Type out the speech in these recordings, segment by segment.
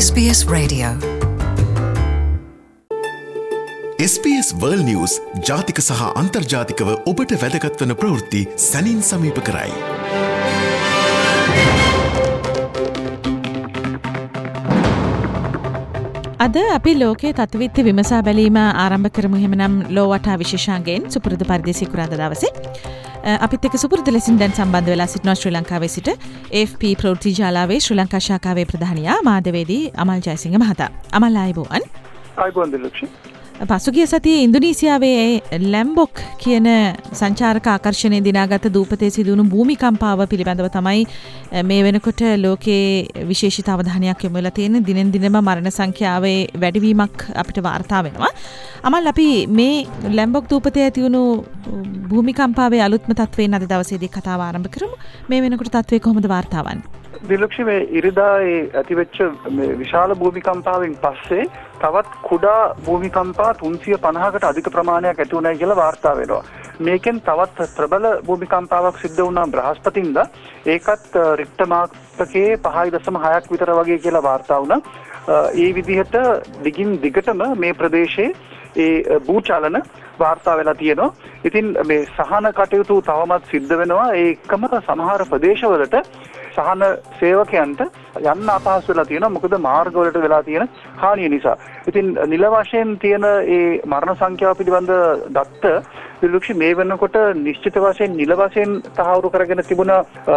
SBS Radio. SBS World News ජාතික සහ අන්තර්ජාතිකව ඔබට වැදගත් වන ප්‍රවෘත්ති සැනින් සමීප කරයි. අද අපි ලෝකයේ තත්ත්වවිත්ති විමසා බැලීම ආරම්භ කරමු. එහෙමනම් ලෝ වටා විශේෂාංගයෙන් සුපුරුදු පරිදි සිකුරාදා දවසේ අපිත් එක්ක සුපුරුදු ලෙසින් දැන් සම්බන්ධ වෙලා සිටිනවා ශ්‍රී ලංකාවේ සිට AFP ප්‍රවෘත්ති ජාලාවේ ශ්‍රී ලංකා ශාඛාවේ ප්‍රධානියා මාධ්‍යවේදී අමල් ජයසිංහ මහතා. අමල් ආයුබෝවන්. ආයුබෝවන් දිලක්ෂි. පසුගිය සතියේ ඉන්දුනීසියාවේ ලැම්බොක් කියන සංචාරක ආකර්ෂණය දිනාගත දූපතේ සිදුවුණු භූමිකම්පාව පිළිබඳව තමයි මේ වෙනකොට ලෝකයේ විශේෂිත අවධානයක් යොමු වෙලා තියෙන. දිනෙන් දිනම මරණ සංඛ්‍යාවේ වැඩිවීමක් අපිට වාර්තා වෙනවා. අමල් අපි මේ ලැම්බොක් දූපතේ ඇති වුණු භූමිකම්පාවේ අලුත්ම තත්ත්වයෙන් අද දවසේදී කතාව ආරම්භ කරමු. මේ වෙනකොට තත්ත්වය කොහොමද වාර්තා වන්නේ? දිලක්ෂි, මේ ඉරිදා ඇතිවෙච්ච විශාල භූමිකම්පාවෙන් පස්සේ තවත් කුඩා භූමිකම්පා 350කට අධික ප්‍රමාණයක් ඇති වුණා කියලා වාර්තා වෙනවා. මේකෙන් තවත් ප්‍රබල භූමිකම්පාවක් සිද්ධ වුණා බ්‍රහස්පතින්දා. ඒකත් රික්ටර් මාපකයේ 5.6ක් විතර වගේ කියලා වාර්තා වුණා. ඒ විදිහට දිගින් දිගටම මේ ප්‍රදේශයේ ඒ භූචලන වාර්තා වෙලා තියෙනවා. ඉතින් මේ සහන කටයුතු තවමත් සිද්ධ වෙනවා. ඒකම සමහර ප්‍රදේශවලට සහන සේවකයන්ට යන්න අපහසු වෙලා තියෙනවා. මොකද මාර්ගවලට වෙලා තියෙන හානිය නිසා. ඉතින් නිල වශයෙන් තියෙන ඒ මරණ සංඛ්‍යාව පිළිබඳ දත්ත දිලක්ෂි මේ වෙනකොට නිශ්චිත වශයෙන් නිල වශයෙන් තහවුරු කරගෙන තිබුණ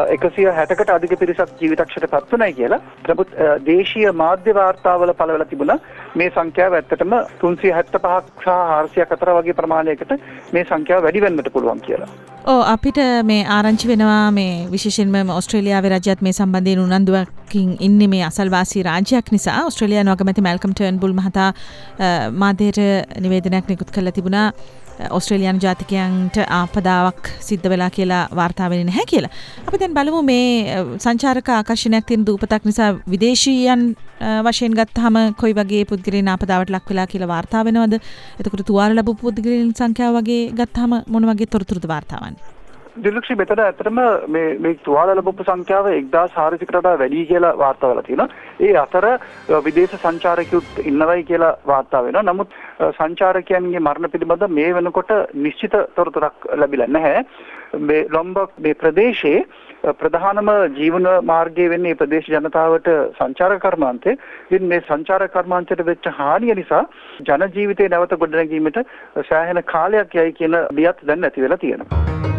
160කට අධික පිරිසක් ජීවිතක්ෂයට පත් වුණයි කියලා. නමුත් දේශීය මාධ්‍ය වාර්තාවල පළ වෙලා තිබුණා මේ සංඛ්‍යාව ඇත්තටම 375ක් සහ 400ක් අතර වගේ ප්‍රමාණයකට මේ සංඛ්‍යාව වැඩි වෙන්නට පුළුවන් කියලා. අපිට මේ ආරංචි වෙනවා මේ විශේෂයෙන්ම ඕස්ට්‍රේලියාවේ රජයත් මේ සම්බන්ධයෙන් උනන්දුවකින් ඉන්නේ. මේ අසල්වාසී රාජ්‍යයක් නිසා ඕස්ට්‍රේලියානු අගමැති මැල්කම් ටර්න්බුල් මහතා මාධ්‍යයට නිවේදනයක් නිකුත් කරලා තිබුණා. ඕස්ට්‍රේලියානු ජාතිකයන්ට ආපදාවක් සිද්ධ වෙලා කියලා වාර්තා වෙන්නේ නැහැ කියලා. අපි දැන් බලමු මේ සංචාරක ආකර්ෂණයක් තියෙන දූපතක් නිසා විදේශීයන් වශයෙන් ගත්තාම කොයි වගේ පුද්ගලයන් ආපදාවට ලක් වෙලා කියලා වාර්තා වෙනවද? එතකොට තුවාල ලැබපු පුද්ගලයන් සංඛ්‍යාව වගේ ගත්තාම මොන වගේ තොරතුරුද වාර්තා වන්නේ? දිලක්ෂි, මෙතන ඇත්තටම මේ තුවාල ලැබපු සංඛ්‍යාව 1400කට වඩා වැඩි කියලා වාර්තා වෙලා තියෙනවා. ඒ අතර විදේශ සංචාරකයොත් ඉන්නවයි කියලා වාර්තා වෙනවා. නමුත් සංචාරකයන්ගේ මරණ පිළිබඳ මේ වෙනකොට නිශ්චිත තොරතුරක් ලැබිලා නැහැ. මේ ලොම්බොක් මේ ප්‍රදේශයේ ප්‍රධානම ජීවන මාර්ගය වෙන්නේ මේ ප්‍රදේශ ජනතාවට සංචාරක කර්මාන්තය. ඉතින් මේ සංචාරක කර්මාන්තයට වෙච්ච හානිය නිසා ජන ජීවිතේ නැවත ගොඩනැගීමට සෑහෙන කාලයක් යයි කියන බියත් දැන් නැති වෙලා තියෙනවා.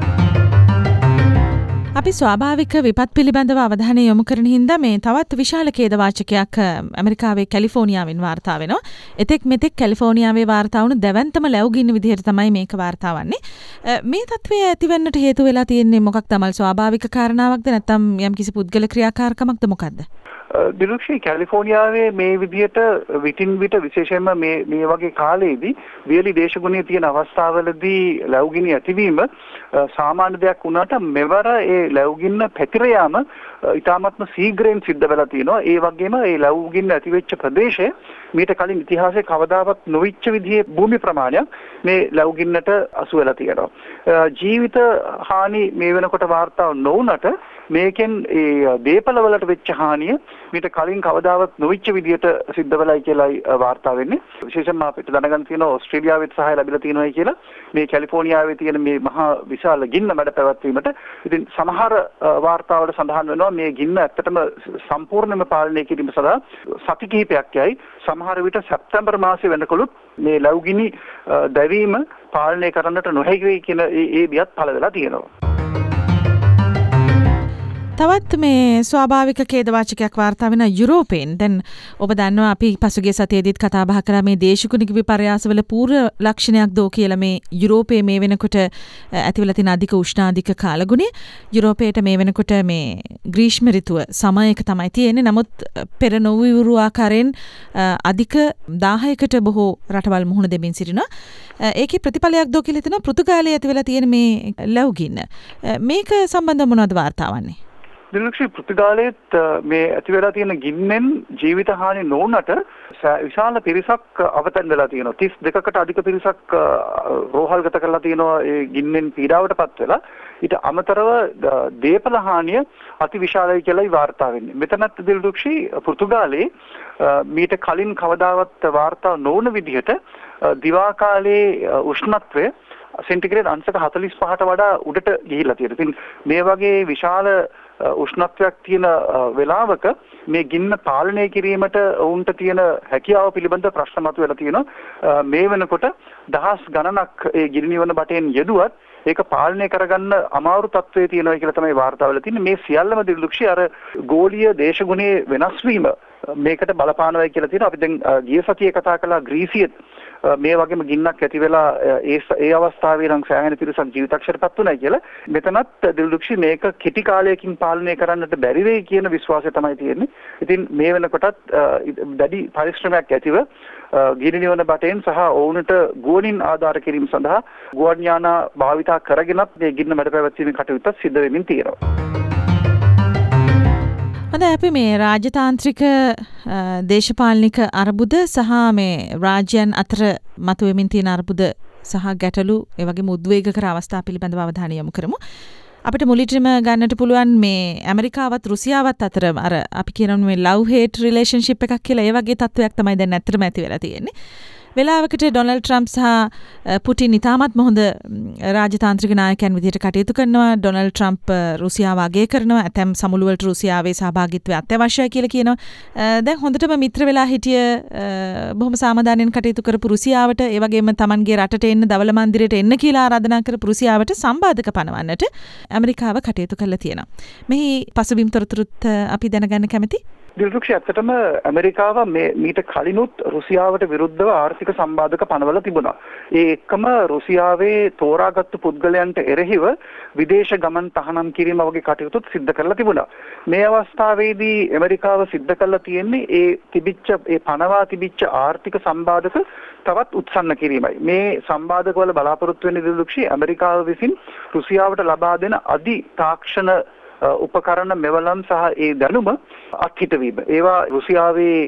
අපි ස්වාභාවික විපත් පිළිබඳව අවධානය යොමු කරන හින්දා මේ තවත් විශාල ඛේදවාචකයක් ඇමරිකාවේ කැලිෆෝනියාවෙන් වාර්තා වෙනවා. එතෙක් මෙතෙක් කැලිෆෝනියාවේ වාර්තා වුණු දැවැන්තම ලැබුගින්න විදිහට තමයි මේක වාර්තා වන්නේ. මේ තත්ත්වය ඇතිවෙන්නට හේතු වෙලා තියෙන්නේ මොකක්ද? තමල් ස්වාභාවික කාරණාවක්ද නැත්නම් යම්කිසි පුද්ගල ක්‍රියාකාරකමක්ද මොකක්ද? දිලක්ෂි, කැලිෆෝනියාවේ මේ විදිහට විටින් විට විශේෂයෙන්ම මේ වගේ කාලයේදී වියලි දේශගුණයේ තියෙන අවස්ථාවලදී ලැබුගිනි ඇතිවීම සාමාන්‍ය දෙයක් වුණාට මෙවර ඒ ලැබුගින්න පැතිර යාම ඉතාමත්ම ශීඝ්‍රයෙන් සිද්ධ වෙලා තියෙනවා. ඒ වගේම ඒ ලැබුගින්න ඇතිවෙච්ච ප්‍රදේශය මීට කලින් ඉතිහාසයේ කවදාවත් නොවිච්ච විදිහේ භූමි ප්‍රමාණයක් මේ ලැබුගින්නට අසු වෙලා තියෙනවා. ජීවිත හානි මේ වෙනකොට වාර්තා නොවුනට මේකෙන් ඒ දීපල වලට වෙච්ච හානිය මීට කලින් කවදාවත් නොවිච්ච විදිහට සිද්ධ වෙලයි කියලායි වාර්තා වෙන්නේ. විශේෂයෙන්ම අපිට දැනගන්න තියෙනවා ඕස්ට්‍රේලියාවෙත් සහාය ලැබිලා තියෙනවායි කියලා. මේ කැලිෆෝනියාවේ තියෙන මේ මහා විශාල ගින්න මැඩ පැවැත්වීමට ඉතින් සමහර වාර්තාවල සඳහන් වෙනවා මේ ගින්න ඇත්තටම සම්පූර්ණයෙන්ම පාලනය කිරීම සඳහා සති කිහිපයක් යයි. සමහර විට සැප්තැම්බර් මාසයේ වෙනකොලුත් මේ ලැබුගිනි දැවීම පාලනය කරන්නට නොහැකි වෙයි කියන ඒ බියත් පළ වෙලා තියෙනවා. තවත් මේ ස්වාභාවික ඛේදවාචකයක් වාර්තා වෙන යුරෝපයෙන්. දැන් ඔබ දන්නවා අපි පසුගිය සතියේදීත් කතා බහ කරා මේ දේශගුණික විපර්යාසවල පූර්ව ලක්ෂණයක් දෝ කියලා මේ යුරෝපයේ මේ වෙනකොට ඇතිවලා තියෙන අධික උෂ්ණාධික කාලගුණය. යුරෝපයට මේ වෙනකොට මේ ග්‍රීෂ්ම ඍතුව සමයක තමයි තියෙන්නේ. නමුත් පෙර නොවිවුරු ආකාරයෙන් අධික 1000කට බොහෝ රටවල් මුහුණ දෙමින් සිටිනවා. ඒකේ ප්‍රතිඵලයක් දෝ කියලා හිතනවා පෘතුගාලයේ ඇතිවලා තියෙන මේ ලැබුගින්න. මේක සම්බන්ධව මොනවද වාර්තා වන්නේ? දිලක්ෂි, පෘතුගාලයේත් මේ ඇති වෙලා තියෙන ගින්නෙන් ජීවිත හානි නොවුනට විශාල පිරිසක් අවතැන් වෙලා තියෙනවා. 32කට අධික පිරිසක් රෝහල්ගත කරලා තියෙනවා ඒ ගින්නෙන් පීඩාවටපත් වෙලා. ඊට අමතරව දේපල හානිය අතිවිශාලයි කියලායි වාර්තා වෙන්නේ. මෙතනත් දිල්රුක්ෂි පෘතුගාලයේ මීට කලින් කවදාවත් වාර්තා නොවන විදිහට දිවා කාලයේ උෂ්ණත්වය සෙන්ටිග්‍රේඩ් අංශක 45ට වඩා උඩට ගිහිල්ලා තියෙනවා. ඉතින් මේ වගේ විශාල උෂ්ණත්වයක් තියෙන වෙලාවක මේ ගින්න පාලනය කිරීමට වුන්ට තියෙන හැකියාව පිළිබඳ ප්‍රශ්න මතුවලා තියෙනවා. මේ වෙනකොට දහස් ගණනක් ඒ ගිනි නිවන බටෙන් යෙදුවත් ඒක පාලනය කරගන්න අමාරු තත්ත්වයේ තියෙනවා කියලා තමයි වාර්තා වෙලා තියෙන්නේ. මේ සියල්ලම දිල්රුක්ෂි අර ගෝලීය දේශගුණයේ වෙනස් වීම මේකට බලපානවායි කියලා තියෙනවා. අපි දැන් ගිය සතියේ කතා කළා ග්‍රීසියේ මේ වගේම ගින්නක් ඇති වෙලා ඒ අවස්ථාවේ නම් සෑහෙන පිරිසක් ජීවිතක්ෂරපත් වුණා කියලා. මෙතනත් දිල්රුක්ෂි මේක කෙටි කාලයකින් පාලනය කරන්නට බැරි වෙයි කියන විශ්වාසය තමයි තියෙන්නේ. ඉතින් මේ වෙනකොටත් දැඩි පරිශ්‍රමයක් ඇතිව ගිනි නිවන බටෙන් සහ ඔවුන්ට ගුවනින් ආධාර කිරීම සඳහා ගුවන් යාන භාවිතා කරගෙනත් මේ ගින්න මැඩ පැවැත්වීමේ කටයුත්ත සිද්ධ වෙමින් තියෙනවා. හොඳ අපි මේ රාජතාන්ත්‍රික දේශපාලනික අර්බුද සහ මේ රාජ්‍යයන් අතර මතුවෙමින් තියෙන අර්බුද සහ ගැටලු ඒ වගේම උද්වේගකර අවස්ථා පිළිබඳව අවධානය යොමු කරමු. අපිට මුලින්ම ගන්නට පුළුවන් මේ ඇමරිකාවත් රුසියාවත් අතර අර අපි කියන මේ ලව් හේට් රිලේෂන්ෂිප් එකක් කියලා ඒ වගේ තත්වයක් තමයි දැන් ඇත්තටම ඇති වෙලා තියෙන්නේ. වෙලාවකට ඩොනල්ඩ් ට්‍රම්ප් සහ පුටින් ඉතාමත්ම හොඳ රාජතාන්ත්‍රික නායකයන් විදිහට කටයුතු කරනවා. ඩොනල්ඩ් ට්‍රම්ප් රුසියාව අගය කරනවා. ඇතැම් සමුළුවලට රුසියාවේ සහභාගීත්වය අත්‍යවශ්‍යයි කියලා කියනවා. දැන් හොඳටම මිත්‍ර වෙලා හිටිය බොහොම සාමදානෙන් කටයුතු කරපු රුසියාවට ඒ වගේම Tamanගේ රටට එන්න දවල මන්දිරයට එන්න කියලා ආරාධනා කරපු රුසියාවට සම්බාධක පනවන්නට ඇමරිකාව කටයුතු කරලා තියෙනවා. මෙහි පසුබිම් තොරතුරුත් අපි දැනගන්න කැමතියි. දිල්රුක්ෂි ඇත්තටම ඇමරිකාව මීට කලිනුත් රුසියාවට විරුද්ධව ආර්ථික සම්බාධක පනවලා තිබුණා. ඒ එක්කම රුසියාවේ තෝරාගත්තු පුද්ගලයන්ට එරෙහිව විදේශ ගමන් තහනම් කිරීම වගේ කටයුතුත් සිද්ධ කරලා තිබුණා. මේ අවස්ථාවේදී ඇමරිකාව සිද්ධ කරලා තියෙන්නේ ඒ පනවා තිබිච්ච ආර්ථික සම්බාධක තවත් උත්සන්න කිරීමයි. මේ සම්බාධකවල බලාපොරොත්තු වෙන දිල්රුක්ෂි ඇමරිකාව විසින් රුසියාවට ලබා දෙන අධි තාක්ෂණ උපකරණ මෙවලම් සහ ඒ දැනුම අත්හිටවීම. ඒවා රුසියාවේ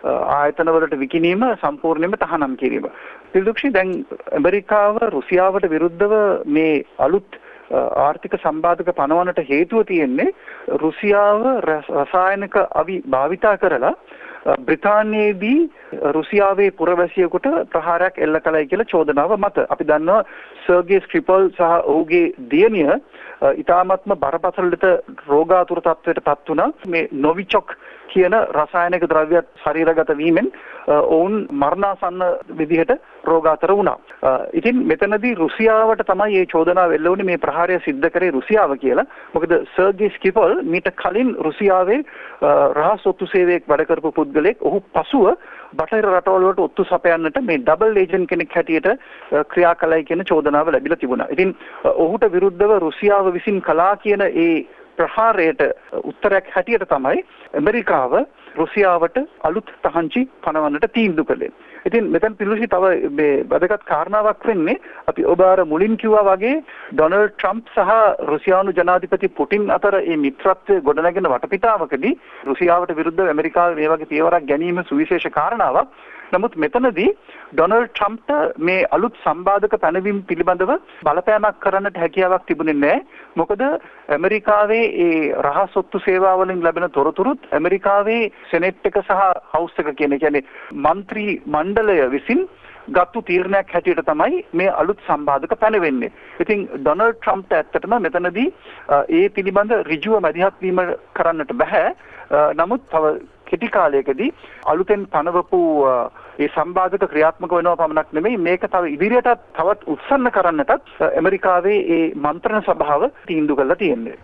ආයතනවලට විකිණීම සම්පූර්ණයෙන්ම තහනම් කිරීම. දිල්රුක්ෂි දැන් ඇමරිකාව රුසියාවට විරුද්ධව මේ අලුත් ආර්ථික සම්බාධක පනවන්නට හේතුව තියෙන්නේ රුසියාව රසායනික අවි භාවිතා කරලා බ්‍රිතාන්‍යයේදී රුසියාවේ පුරවැසියෙකුට ප්‍රහාරයක් එල්ල කළයි කියලා චෝදනාව මත. අපි දන්නවා සර්ගේ ස්ක්‍රිපල් සහ ඔහුගේ දියණිය ඉතාමත්ම බරපතල ලෙස රෝගාතුර තත්ත්වයට පත් වුණා. මේ නොවිචොක් කියන රසායනික ද්‍රව්‍යත් ශරීරගත වීමෙන් ඔවුන් මරණාසන්න විදිහට රෝගාතුර වුණා. ඉතින් මෙතනදී රුසියාවට තමයි මේ චෝදනාව එල්ල වුණේ මේ ප්‍රහාරය සිද්ධ කරේ රුසියාව කියලා. මොකද සර්ගේ ස්ක්‍රිපල් මීට කලින් රුසියාවේ රහස් ඔත්තු සේවයක් වැඩ කරපු පුද්ගලෙක්. ඔහු පසුව බටහිර රටවල් වලට ඔත්තු සපයන්නට මේ ඩබල් ඒජන්ට් කෙනෙක් හැටියට ක්‍රියා කළයි කියන චෝදනාව ලැබිලා තිබුණා. ඉතින් ඔහුට විරුද්ධව රුසියාව විසින් කළා කියන ඒ ප්‍රහාරයට උත්තරයක් හැටියට තමයි ඇමරිකාව රුසියාවට අලුත් තහංචි පනවන්නට තීන්දුව කළේ. ඉතින් මෙතන පිළිසි තව මේ වැදගත් කාරණාවක් වෙන්නේ අපි ඔබ අර මුලින් කිව්වා වගේ ඩොනල්ඩ් ට්‍රම්ප් සහ රුසියානු ජනාධිපති පුටින් අතර මේ මිත්‍රත්වය ගොඩනැගෙන වටපිටාවකදී රුසියාවට විරුද්ධව ඇමරිකාව මේ වගේ පියවරක් ගැනීම සුවිශේෂ කාරණාවක්. නමුත් මෙතනදී ඩොනල්ඩ් ට්‍රම්ප්ට මේ අලුත් සම්බාධක පැනවීම පිළිබඳව බලපෑමක් කරන්නට හැකියාවක් තිබුණේ නැහැ. මොකද ඇමරිකාවේ ඒ රහස් ඔත්තු සේවාවලින් ලැබෙන තොරතුරුත් ඇමරිකාවේ සෙනෙට් එක සහ හවුස් එක කියන්නේ මන්ත්‍රී මණ්ඩලය විසින් ගත්තු තීරණයක් හැටියට තමයි මේ අලුත් සම්බාධක පැනවෙන්නේ. ඉතින් ඩොනල්ඩ් ට්‍රම්ප්ට ඇත්තටම මෙතනදී ඒ පිළිබඳ ඍජුව මැදිහත් වීම කරන්නට බෑ. නමුත් තව කෙටි කාලයකදී අලුතෙන් පනවපු ඒ සම්බාධක ක්‍රියාත්මක වෙනවා පමණක් නෙමෙයි මේක තව ඉදිරියටත් තවත් උත්සන්න කරන්නටත් ඇමරිකාවේ ඒ මන්ත්‍රණ සභාව තීන්දුව කළා තියෙන්නේ.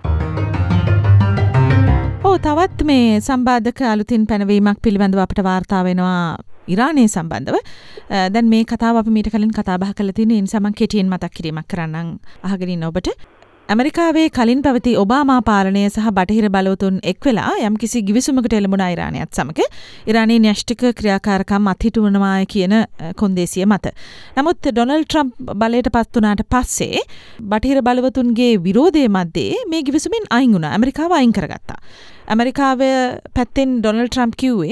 තවත් මේ සම්බාධක අලුතින් පැනවීමක් පිළිබඳව අපිට වාර්තා වෙනවා ඉරානය සම්බන්ධව. දැන් මේ කතාව අපි මීට කලින් කතා බහ කරලා තියෙන නිසා මම කෙටියෙන් මතක් කිරීමක් කරන්නම් අහගෙන ඉන්න ඔබට. ඇමරිකාවේ කලින් පැවති ඔබාමා පාලනය සහ බටහිර බලවතුන් එක් වෙලා යම්කිසි ගිවිසුමකට එළඹුණ ඉරානයත් සමග ඉරානයේ න්‍යෂ්ටික ක්‍රියාකාරකම් අත්හිටුවනවායි කියන කොන්දේසිය මත. නමුත් ඩොනල්ඩ් ට්‍රම්ප් බලයට පත් වුණාට පස්සේ බටහිර බලවතුන්ගේ විරෝධය මැද්දේ මේ ගිවිසුමින් අයින් වුණා. ඇමරිකාව අයින් කරගත්තා. ඇමරිකාවේ පැත්තෙන් ඩොනල්ඩ් ට්‍රම්ප් කිව්වේ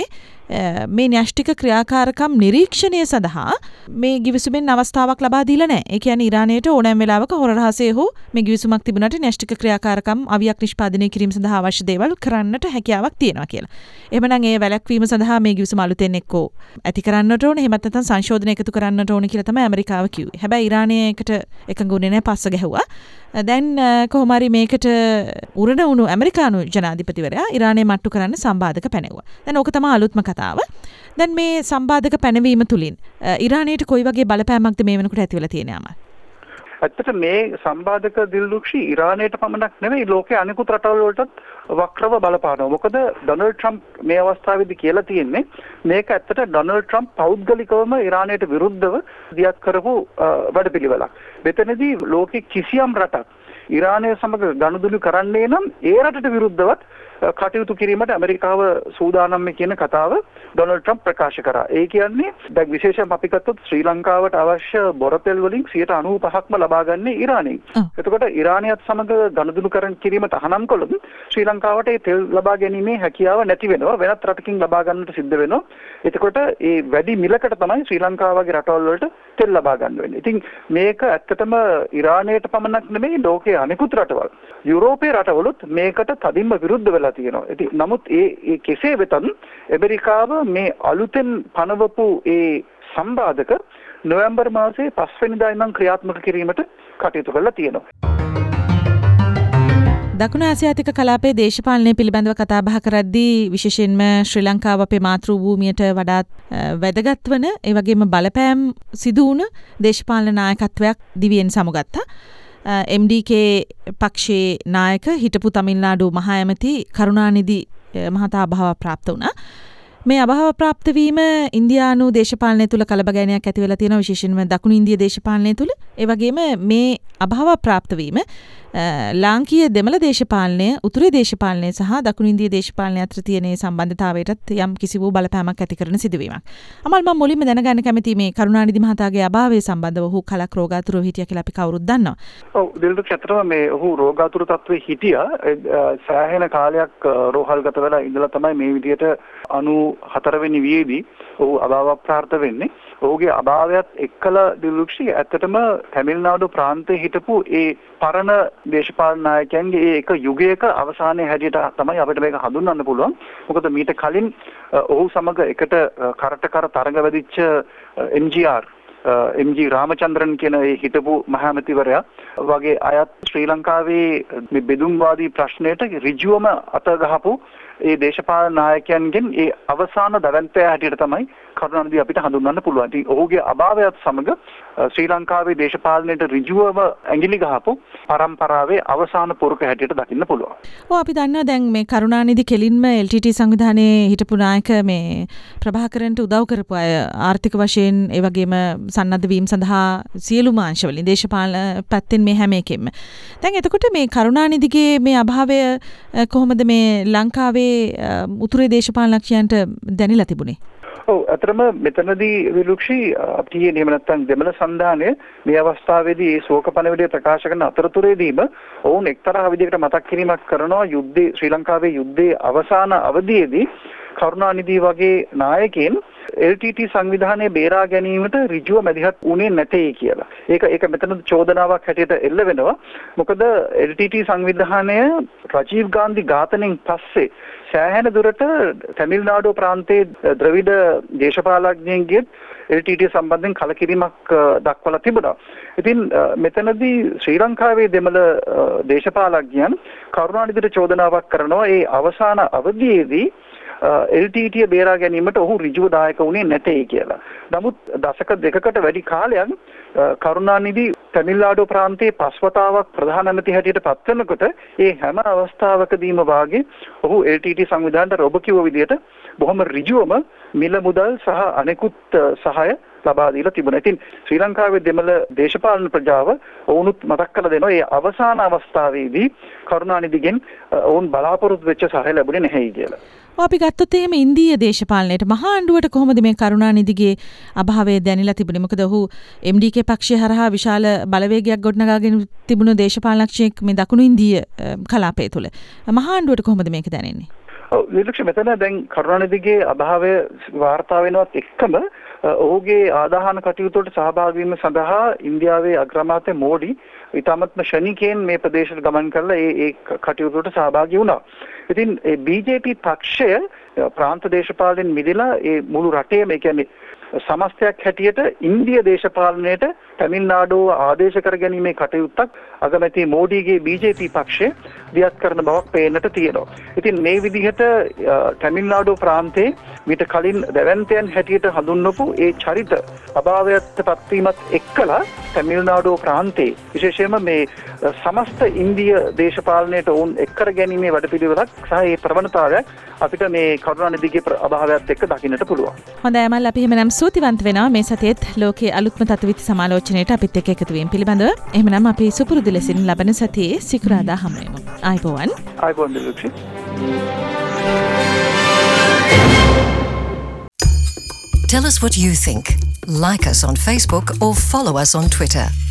මේ න්‍යෂ්ටික ක්‍රියාකාරකම් නිරීක්ෂණය සඳහා මේ ගිවිසුමෙන් අවස්ථාවක් ලබා දීලා නැහැ. ඒ කියන්නේ ඉරානයට ඕනෑම වෙලාවක හොර රහසේ හෝ මේ ගිවිසුමක් තිබුණාට න්‍යෂ්ටික ක්‍රියාකාරකම් අවියක් නිෂ්පාදනය කිරීම සඳහා අවශ්‍ය දේවල් කරන්නට හැකියාවක් තියෙනවා කියලා. එහෙමනම් ඒ වැළැක්වීම සඳහා මේ ගිවිසුම අලුතෙන් එක්කෝ ඇති කරන්නට ඕනේ. එහෙමත් නැත්නම් සංශෝධන එකතු කරන්නට ඕනේ කියලා තමයි ඇමරිකාව කිව්වේ. හැබැයි ඉරානයේකට එකඟුනේ නැහැ, පස්ස ගැහුවා. දැන් කොහොම හරි මේකට උරණ වුණු ඇමරිකානු ජනාධිපතිවරයා ඉරානය මට්ටු කරන්න සම්බාධක පැනෙවුවා. දැන් ඕක තමයි අලුත්ම කතාව. දැන් මේ සම්බාධක පැනවීම තුලින් ඉරානයට කොයි වගේ බලපෑමක්ද මේ වෙනකොට ඇති වෙලා තියෙන්නේ අමල්? ඇත්තට මේ සම්බාධක දිල්රුක්ෂි ඉරානයට පමණක් නෙවෙයි ලෝකයේ අනෙකුත් රටවල් වලටත් වක්‍රව බලපානවා. මොකද ඩොනල්ඩ් ට්‍රම්ප් මේ අවස්ථාවේදී කියලා තියෙන්නේ මේක ඇත්තට ඩොනල්ඩ් ට්‍රම්ප් පෞද්ගලිකවම ඉරානයට විරුද්ධව දියත් කරපු වැඩපිළිවෙලක්. මෙතනදී ලෝකයේ කිසියම් රටක් ඉරානය සමග ගනුදෙනු කරන්නේ නම් ඒ රටට විරුද්ධවත් කටයුතු කිරීමට ඇමරිකාව සූදානම් කියන කතාව ඩොනල්ඩ් ට්‍රම්ප් ප්‍රකාශ කරා. ඒ කියන්නේ දැන් විශේෂයෙන් අපි ගත්තොත් ශ්‍රී ලංකාවට අවශ්‍ය බොරතෙල් වලින් 95%ක්ම ලබා ගන්න ඉරානයෙන්. එතකොට ඉරානියත් සමග ගනුදෙනු කිරීම තහනම් කළොත් ශ්‍රී ලංකාවට ඒ තෙල් ලබා ගැනීමේ හැකියාව නැති වෙනවා. වෙනත් රටකින් ලබා ගන්නට සිද්ධ වෙනවා. එතකොට ඒ වැඩි මිලකට තමයි ශ්‍රී ලංකාව වගේ රටවල් වලට තෙල් ලබා ගන්න වෙන්නේ. ඉතින් මේක ඇත්තටම ඉරානයට පමණක් නෙමෙයි ලෝකයේ අනෙකුත් රටවල් යුරෝපයේ රටවලුත් මේකට තදින්ම විරුද්ධ වෙලා තියෙනවා. ඉතින් නමුත් ඒ කෙසේ වෙතත් ඇමරිකාව මේ අලුතෙන් පනවපු ඒ සම්බාධක නොවැම්බර් මාසයේ 5 වෙනිදා ඉඳන් ක්‍රියාත්මක කිරීමට කටයුතු කරලා තියෙනවා. දකුණු ආසියාතික කලාපයේ දේශපාලනය පිළිබඳව කතා බහ කරද්දී විශේෂයෙන්ම ශ්‍රී ලංකාව අපේ මාතෘ භූමියට වඩාත් වැදගත් වන ඒ වගේම බලපෑම් සිදු වුණ දේශපාලන නායකත්වයක් දිවියෙන් සමුගත්තා. MDK පක්ෂයේ නායක හිටපු තමිල්නාඩු මහ ඇමති කරුණානිධි මහතා අභාව ප්‍රාප්ත වුණා. මේ අභාව ප්‍රාප්ත වීම ඉන්දියානු දේශපාලනය තුල කලබගෑනියක් ඇති වෙලා තියෙනවා, විශේෂයෙන්ම දකුණු ඉන්දියා දේශපාලනය තුල. ඒ වගේම මේ අභාව ප්‍රාප්ත වීම ලාංකීය දෙමළ දේශපාලනය, උතුරේ දේශපාලනය සහ දකුණු ඉන්දියා දේශපාලනය අතර තියෙන සම්බන්ධතාවයටත් යම් කිසි වූ බලපෑමක් ඇති කරන සිදුවීමක්. අමල් මම මුලින්ම දැනගන්න කැමති මේ කරුණානිධි මහතාගේ අභාවය සම්බන්ධව ඔහු කලක් රෝගාතුරව හිටියා කියලා අපි කවුරුත් දන්නවා. ඔව් දිල්දුක් ඇත්තටම මේ ඔහු රෝගාතුර තත්ත්වයේ හිටියා. සෑහෙන කාලයක් රෝහල්ගත වෙලා ඉඳලා තමයි මේ විදිහට 94 වෙනි වියේදී ඔහු අභාව ප්‍රාර්ථ වෙන්නේ. ඔහුගේ අභාවයත් එක්කලා දිල්දුක්ෂි ඇත්තටම තමිල්නාඩු ප්‍රාන්තයේ හිටපු ඒ පරණ දේශපාලන නායකයන්ගේ ඒ එක යුගයක අවසානයේ හැටියට තමයි අපිට මේක හඳුන්වන්න පුළුවන්. මොකද මීට කලින් ඔහු සමග එකට කරට කර තරඟ වැදිච්ච MG රාමචන්ද්‍රන් කියන ඒ හිටපු මහමැතිවරයා වගේ අයත් ශ්‍රී ලංකාවේ මේ බෙදුම්වාදී ප්‍රශ්නයට ඍජුවම අත ගහපු ඒ දේශපාලන නායකයන්ගෙන් ඒ අවසාන දවැන්තය හැටියට තමයි කරුණානිධි අපිට හඳුන්වන්න පුළුවන්. ඉතින් ඔහුගේ අභාවයත් සමග ශ්‍රී ලංකාවේ දේශපාලනයට ඍජුවම ඇඟිලි ගහපු පරම්පරාවේ අවසාන පුරුක හැටියට දකින්න පුළුවන්. ඔව් අපි දන්නවා දැන් මේ කරුණානිධි කෙලින්ම LTT සංවිධානයේ හිටපු නායක මේ ප්‍රභාකරන්ට උදව් කරපු අය ආර්ථික වශයෙන් ඒ වගේම සන්නද්ධ වීම සඳහා සියලුම අංශවලින් දේශපාලන පැත්තෙන් මේ හැම එකෙම. දැන් එතකොට මේ කරුණානිධිගේ මේ අභාවය කොහොමද මේ ලංකාවේ උතුරේ දේශපාලනඥයන්ට දැනিলা තිබුණේ? ඔව් අතරම මෙතනදී විලුක්ෂි අපි එහෙම නැත්නම් දෙමළ සන්ධානය මේ අවස්ථාවේදී ඒ ශෝක පණිවිඩය ප්‍රකාශ කරන අතරතුරේදීම ඔවුන් එක්තරා විදිහකට මතක් කිරීමක් කරනවා යුද්ධේ ශ්‍රී ලංකාවේ යුද්ධයේ අවසාන අවධියේදී කරුණානිධි වගේ නායකයන් LTT සංවිධානය බේරා ගැනීමට ඍජුව මැදිහත් වුණේ නැtei කියලා. ඒක මෙතන චෝදනාවක් හැටියට එල්ල වෙනවා. මොකද LTT සංවිධානය රජීව් ගාන්ධි ඝාතනයෙන් පස්සේ සෑහෙන දුරට තමිල්නාඩු ප්‍රාන්තයේ ද්‍රවිඩ දේශපාලඥයන්ගේ LTT සම්බන්ධයෙන් කලකිරීමක් දක්වලා තිබුණා. ඉතින් මෙතනදී ශ්‍රී ලංකාවේ දෙමළ දේශපාලඥයන් කරුණානිධිට චෝදනාවක් කරනවා ඒ අවසාන අවධියේදී LTT බේරා ගැනීමට ඔහු ඍජුව දායක වුණේ නැtei කියලා. නමුත් දශක දෙකකට වැඩි කාලයක් කරුණානිධි තමිල්නාඩු ප්‍රාන්තයේ පස්වතාවක් ප්‍රධාන ඇමති හැටියට පත් වෙනකොට ඒ හැම අවස්ථාවකදීම වාගේ ඔහු LTT සංවිධානයට ඔබ කිව්ව විදිහට බොහොම ඍජුවම මිල මුදල් සහ අනෙකුත් සහාය ලබා දීලා තිබුණා. ඉතින් ශ්‍රී ලංකාවේ දෙමළ දේශපාලන ප්‍රජාව ඔවුනුත් මතක් කරලා දෙනවා මේ අවසාන අවස්ථාවේදී කරුණානිධිගෙන් ඔවුන් බලාපොරොත්තු වෙච්ච සහාය ලැබුණේ නැහැයි කියලා. අපි ගත්තොත් එහෙම ඉන්දීය දේශපාලනයට මහා ආණ්ඩුවට කොහොමද මේ කරුණානිධිගේ අභාවය දැනিলা තිබුණේ? මොකද ඔහු MDK පක්ෂය හරහා විශාල බලවේගයක් ගොඩනගාගෙන තිබුණු දේශපාලනඥයෙක් මේ දකුණු ඉන්දීය කලාපය තුළ. මහා ආණ්ඩුවට කොහොමද මේක දැනෙන්නේ? විලක්ෂ මෙතන දැන් කරුණානිදිගේ අභාවය වාර්තා වෙනවත් එක්කම ඔහුගේ ආදාහන කටයුතු වලට සහභාගී වීම සඳහා ඉන්දියාවේ අග්‍රාමාත්‍ය මෝඩි ඉතාමත්ම ශනිකයෙන් මේ ප්‍රදේශයට ගමන් කරලා ඒ කටයුතු වලට සහභාගී වුණා. ඉතින් ඒ BJP පක්ෂය ප්‍රාන්ත දේශපාලනයෙන් මිදලා ඒ මුළු රටේම ඒ කියන්නේ සමස්තයක් හැටියට ඉන්දිය දේශපාලනයට තමිල්නාඩුව ආදේශ කර ගැනීමේ කටයුත්තක් අගමැති මෝඩිගේ BJP පක්ෂය දියත් කරන බවක් පේන්නට තියෙනවා. ඉතින් මේ විදිහට තමිල්නාඩුව ප්‍රාන්තයේ මීට කලින් දැවැන්තයන් හැටියට හඳුන්වපු ඒ චරිත අභාවයට පත්වීමත් එක්කලා තමිල්නාඩුව ප්‍රාන්තයේ විශේෂයෙන්ම මේ සමස්ත ඉන්දිය දේශපාලනයට වුන් එක්කර ගැනීමේ වැඩපිළිවෙලක් සහ ඒ ප්‍රවණතාවයක් අපිට මේ කරුණානිදිගේ අභාවයත් එක්ක දකින්නට පුළුවන්. හොඳයි අමල්, අපි එහෙමනම් සූතිවන්ත වෙනවා මේ සතියේත් ලෝකයේ අලුත්ම තත්ත්වවිති සමාලෝචනයට අපිත් එක්ක එකතු වීම පිළිබඳව. එහෙමනම් අපි සුපුරුදු ලෙසින් ලබන සතියේ සිකුරාදා හමු වෙමු. ආයිබෝවන්. ආයිබෝවන් දිලක්ෂි. Tell us what you think. Like us on Facebook or follow us on Twitter.